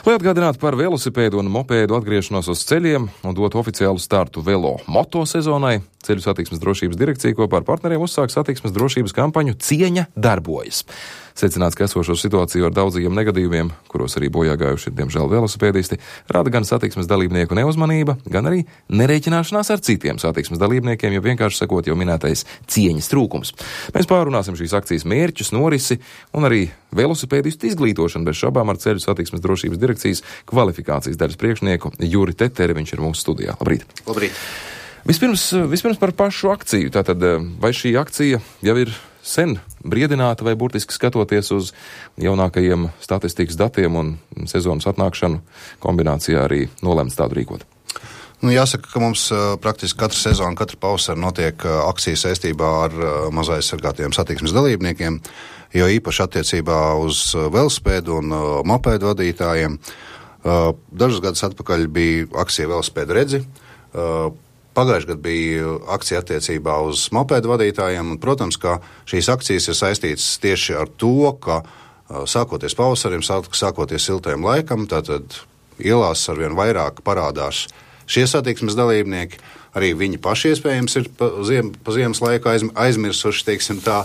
Lai atgādinātu par velosipēdu un mopēdu atgriešanos uz ceļiem un dotu oficiālu startu velo moto sezonai, Ceļu satiksmes drošības direkcija kopā ar partneriem uzsāk satiksmes drošības kampaņu Cieņa darbojas. Secināts, ka esošo situāciju ar daudzajiem negadījumiem, kuros arī bojā gājuši, diemžēl, velosipēdisti, rada gan satiksmes dalībnieku neuzmanība, gan arī nerēķināšanās ar citiem satiksmes dalībniekiem, jo vienkārši sakot jau minētais cieņas trūkums. Mēs pārunāsim šīs akcijas mērķus, norisi un arī velosipēdistu izglītošanu bez šabām ar Ceļu satiksmes drošības direkcijas kvalifikācijas daļas priekšnieku Juri Teteri. Viņš ir mūsu studijā. Labrīt! Labrīt! Vispirms par pašu akciju. Tātad, vai šī akcija jau ir sen briedināta vai burtiski skatoties uz jaunākajiem statistikas datiem un sezonas atnākšanu kombinācijā arī nolemts tādu rīkot? Jāsaka, ka mums praktiski katru sezonu, katru pavasari notiek akcijas saistībā ar mazaizsargātiem satiksmes dalībniekiem, jo īpaši attiecībā uz velosipēdu un mopēdu vadītājiem. Dažus gadus atpakaļ bija akcija Velosipēdu redzi. Pagājušajā gadā bija akcija attiecībā uz mopēdu vadītājiem, un, protams, ka šīs akcijas ir saistītas tieši ar to, ka sākoties pavasarim, sākoties siltajam laikam, tātad ielās arvien vairāk parādās šie satiksmes dalībnieki, arī viņi paši iespējams ir pa ziemas laiku aizmirsuši, teiksim tā,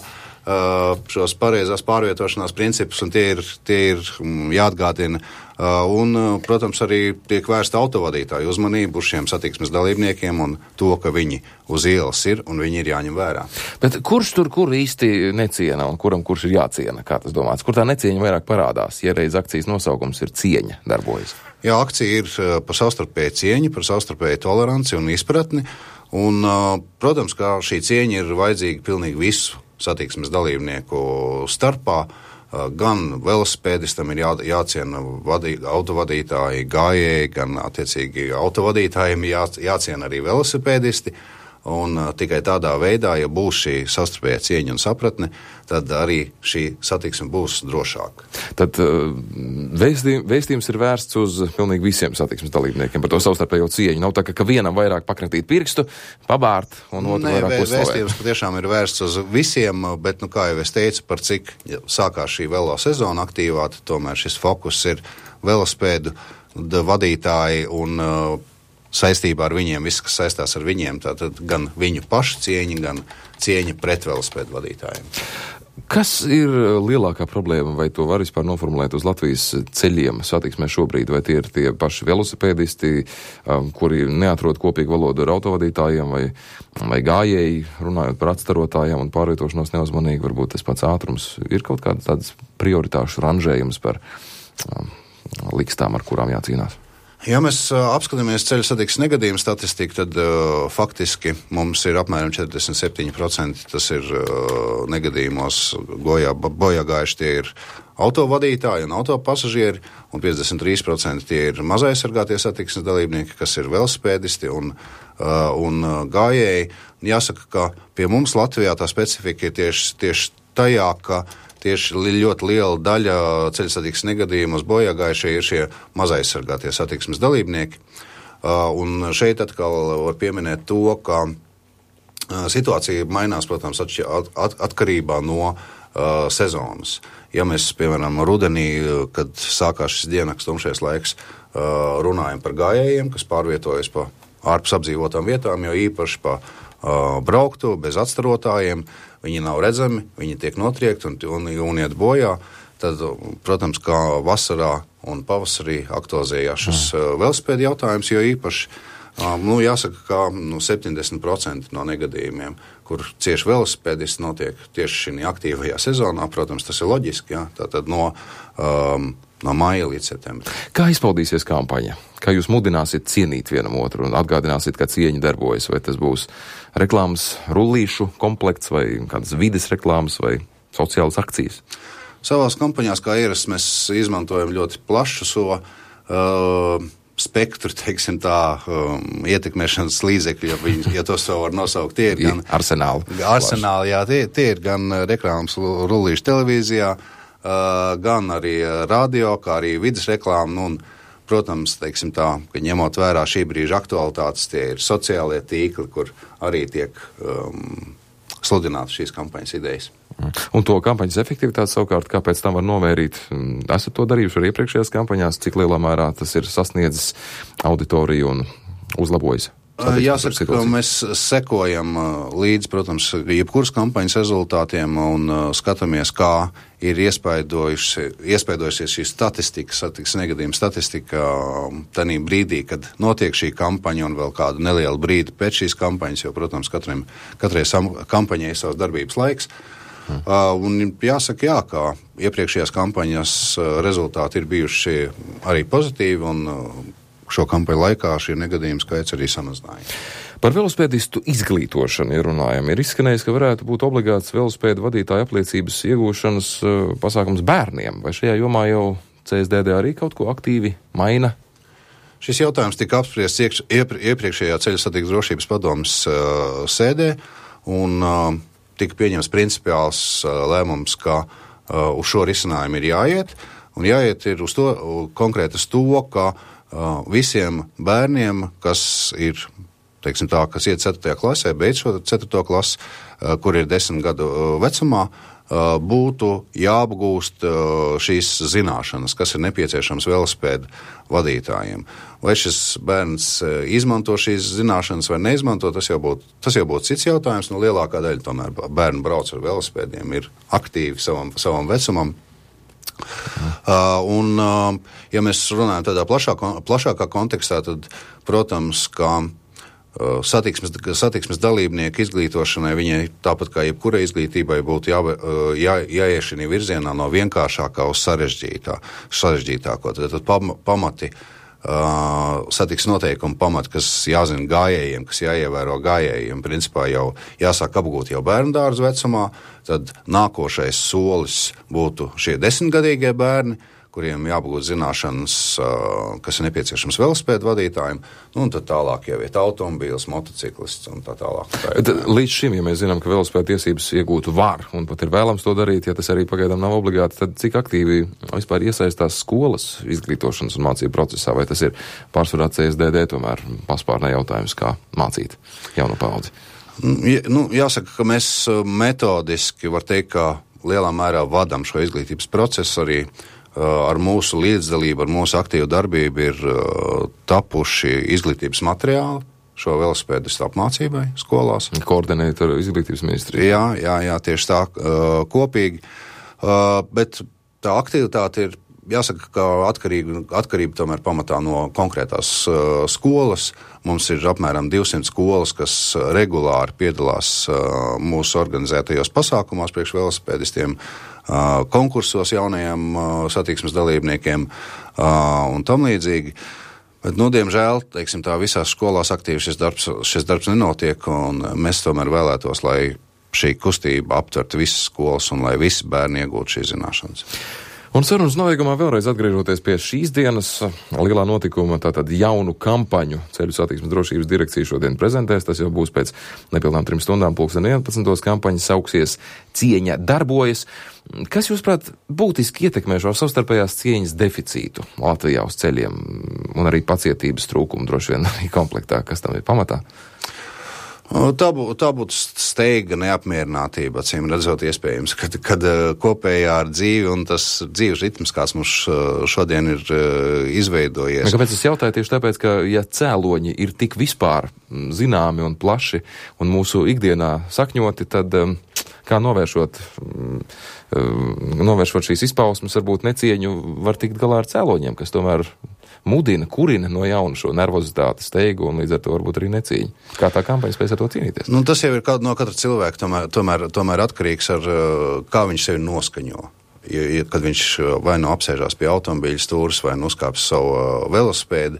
šos pareizās pārvietošanās principus, un tie ir jāatgādina. Un, protams, arī tiek vērsta autovadītāju uzmanību uz šiem satiksmes dalībniekiem un to, ka viņi uz ielas ir un viņi ir jāņem vērā. Bet kurš tur kur īsti neciena un kuram kurš ir jāciena, kā tas domāts? Kur tā necieņa vairāk parādās, ja reiz akcijas nosaukums ir Cieņa darbojas? Jā, akcija ir par savstarpēju cieņu, par savstarpēju toleranci un izpratni, un, protams, ka šī cieņa ir vajadzīga pilnīgi visu satiksmes dalībnieku starpā. Gan velosipēdistam ir jāciena autovadītāji, gājēji, gan attiecīgi autovadītājiem jāciena arī velosipēdisti. Un tikai tādā veidā, ja būs šī savstarpējā cieņa un sapratne, tad arī šī satiksme būs drošāka. Tad vēstījums ir vērsts uz pilnīgi visiem satiksmes dalībniekiem par to savstarpējo cieņu. Nav tā, ka vienam vairāk pakratīt pirkstu, pabārt un otru vairāk uzslavēt. Vēstījums patiešām ir vērsts uz visiem, bet, kā jau es teicu, par cik sākās šī velo sezona aktīvā, tad tomēr šis fokus ir velosipēdu vadītāji un saistībā ar viņiem, viss, kas saistās ar viņiem, tātad gan viņu pašu cieņa, gan cieņa pret velosipēdu vadītājiem. Kas ir lielākā problēma, vai to var vispār noformulēt uz Latvijas ceļiem satiksmē šobrīd, vai tie ir tie paši velosipēdisti, kuri neatrod kopīgu valodu ar autovadītājiem, vai gājēji, runājot par atstarotājiem un pārvietošanos neuzmanīgi, varbūt tas pats ātrums, ir kaut kāds tāds prioritāšu ranžējums par likstām, ar kurām jācīnās? Ja mēs apskatāmies ceļu satiksmes negadījumu statistiku, tad faktiski mums ir apmēram 47%, tas ir negadījumos bojā gājuši tie ir autovadītāji un autopasažieri, un 53% tie ir mazaizsargātie satiksmes dalībnieki, kas ir velosipēdisti un gājēji. Jāsaka, ka pie mums Latvijā tā specifika ir tieši tajā, ka tieši ļoti liela daļa ceļu satiksmes negadījumos bojā gājušie ir šie mazaizsargātie satiksmes dalībnieki. Un šeit atkal var pieminēt to, ka situācija mainās, protams, atkarībā no sezonas. Ja mēs, piemēram, rudenī, kad sākās šis diennakts tumšais laiks, runājam par gājējiem, kas pārvietojas pa ārpus apdzīvotām vietām, jo īpaši pa brauktu bez atstarotājiem, viņi nav redzami, viņi tiek notriekti un iet bojā, tad, protams, kā vasarā un pavasarī aktualizējās šis velosipēdu jautājums, jo īpaši, jāsaka, ka 70% no negadījumiem, kur cieši velosipēdisti notiek tieši šī aktīvajā sezonā, protams, tas ir loģiski, jā, tātad no māja līdz septembrim. Kā izpaudīsies kampaņa? Kā jūs mudināsiet cienīt vienam otru un atgādināsiet, kā cieņa darbojas? Vai tas būs reklāmas rullīšu komplekts vai kādas vides reklāmas vai sociālas akcijas? Savās kampaņās, kā ierasts, mēs izmantojam ļoti plašu spektru, teiksim tā, ietekmēšanas līdzekļu, ja tos vēl var nosaukt. Tie ir gan arsenāli, jā, tie ir gan reklāmas rullīšu televīzijā, gan arī radio, kā arī vides reklāma, un, protams, teiksim tā, ka ņemot vērā šī brīža aktualitātes, tie ir sociālie tīkli, kur arī tiek sludinātas šīs kampaņas idejas. Un to kampaņas efektivitāti savukārt, kāpēc tam var novērīt? Esat to darījuši arī iepriekšējās kampaņās, cik lielā mērā tas ir sasniedzis auditoriju un uzlabojis? Jāsaka, ka mēs sekojam līdz, protams, jebkuras kampaņas rezultātiem un skatāmies, kā ir iespaidojusies šī statistika, negadījuma statistika tanī brīdī, kad notiek šī kampaņa un vēl kādu nelielu brīdi pēc šīs kampaņas, jo, protams, katrai kampaņai ir savs darbības laiks. Un jāsaka, ka iepriekšējās kampaņas rezultāti ir bijuši arī pozitīvi un šo kampaņu laikā šī negadījuma skaits arī samazināja. Par velospēdistu izglītošanu, ja runājam, ir izskanējis, ka varētu būt obligāts velospēdu vadītāja apliecības iegūšanas pasākums bērniem. Vai šajā jomā jau CSDD arī kaut ko aktīvi maina? Šis jautājums tika apspriests iepriekšējā ceļu satiksmes drošības padomes sēdē un tika pieņems principiāls lēmums, ka uz šo risinājumu ir jāiet. Un jāiet ir uz to, konkrēti uz to, ka visiem bērniem, kas ir, teiksim tā, kas iet 4. klasē, beidz šo 4. klasi, kur ir 10 gadu vecumā, būtu jāapgūst šīs zināšanas, kas ir nepieciešams velospēdu vadītājiem. Vai šis bērns izmanto šīs zināšanas vai neizmanto, tas jau būtu cits jautājums. Lielākā daļa tomēr bērnu brauc ar velospēdiem, ir aktīvi savam vecumam. Ja mēs runājam tādā plašākā kontekstā, tad, protams, ka satiksmes dalībnieku izglītošanai viņai tāpat kā jebkurai izglītībai būtu jāiešana virzienā no vienkāršākā uz sarežģītāko. Tad pamati, satiksmes noteikumu pamati, kas jāzina gājējiem, kas jāievēro gājējiem, principā jau jāsāk apgūt jau bērnu dārza vecumā, tad nākošais solis būtu šie 10-gadīgie bērni, kuriem jāapgūt zināšanas, kas ir nepieciešams velospēdu vadītājiem, un tad tālāk jau iet automobīls, motociklists un tā tālāk. Līdz šim, ja mēs zinām, ka velospēdu tiesības iegūtu var, un pat ir vēlams to darīt, ja tas arī pagaidām nav obligāti, tad cik aktīvi vispār iesaistās skolas izglītošanas un mācību procesā, vai tas ir pārsvarā CSDD tomēr paspārnē jautājums, kā mācīt jaunu paudzi? Jāsaka, ka mēs metodiski, var teikt, ka lielā mērā vadam šo izglītības procesu arī ar mūsu līdzdalību, ar mūsu aktīvu darbību ir tapuši izglītības materiāli šo velospēdistu apmācībai skolās. Koordinēt ar izglītības ministriju. Jā, tieši tā, kopīgi. Bet tā aktivitāte ir, jāsaka, ka atkarība tomēr pamatā no konkrētās skolas. Mums ir apmēram 200 skolas, kas regulāri piedalās mūsu organizētajos pasākumos priekš velospēdistiem, konkursos jaunajiem satiksmes dalībniekiem un tam līdzīgi. Bet, diemžēl, teiksim tā, visās skolās aktīvi šis darbs nenotiek, un mēs tomēr vēlētos, lai šī kustība aptvertu visas skolas un lai visi bērni iegūtu šīs zināšanas. Un sarunas nobeigumā vēlreiz atgriežoties pie šīs dienas lielā notikuma, tātad jaunu kampaņu Ceļu satiksmes drošības direkcija šodien prezentēs. Tas jau būs pēc nepilnām 3 stundām, 11. kampaņa sauksies Cieņa darbojas. Kas, jūsuprāt, būtiski ietekmē šo savstarpējās cieņas deficītu Latvijā uz ceļiem un arī pacietības trūkumu droši vien arī komplektā? Kas tam ir pamatā? Tā būtu steiga neapmierinātība, acīm redzot iespējams, kad kopējā ar dzīvi un tas dzīves ritms, kāds mums šodien ir izveidojies. Kāpēc es jautāju tieši tāpēc, ka ja cēloņi ir tik vispār zināmi un plaši un mūsu ikdienā sakņoti, tad kā novēršot šīs izpausmes, varbūt necieņu var tikt galā ar cēloņiem, kas tomēr mudina, kurina no jauna šo nervozitāti, steigu un līdz ar to varbūt arī necīņu. Kā tā kampaņa spēs ar to cīnīties? Tas jau ir no katra cilvēka tomēr atkarīgs ar kā viņš sevi noskaņo. Kad viņš vai nu apsēžās pie automobīļa stūres vai nu uzkāps savu velospēdu.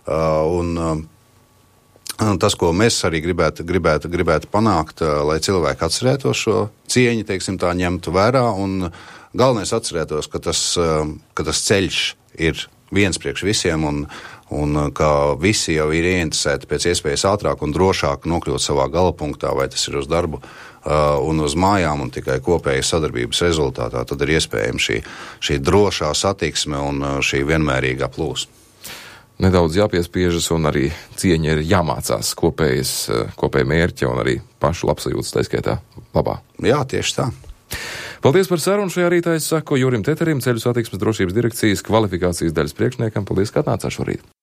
Tas, ko mēs arī gribētu panākt, lai cilvēki atcerētos šo cieņu, teiksim tā, ņemtu vērā, un galvenais atcerētos, ka tas ceļš ir viens priekš visiem, un ka visi jau ir ieinteresēti pēc iespējas ātrāk un drošāk nokļūt savā galapunktā, vai tas ir uz darbu un uz mājām, un tikai kopējas sadarbības rezultātā tad ir iespējama šī drošā satiksme un šī vienmērīgā plūsma. Nedaudz jāpiespiežas un arī cieņa ir jāmācās kopēja mērķa un arī pašu labsajūtas, tā skaitā labā. Jā, tieši tā. Paldies par sarunu šajā rītā. Es saku Jurim Teterim, Ceļu satiksmes drošības direkcijas kvalifikācijas daļas priekšniekam. Paldies, ka atnācāt šorīt.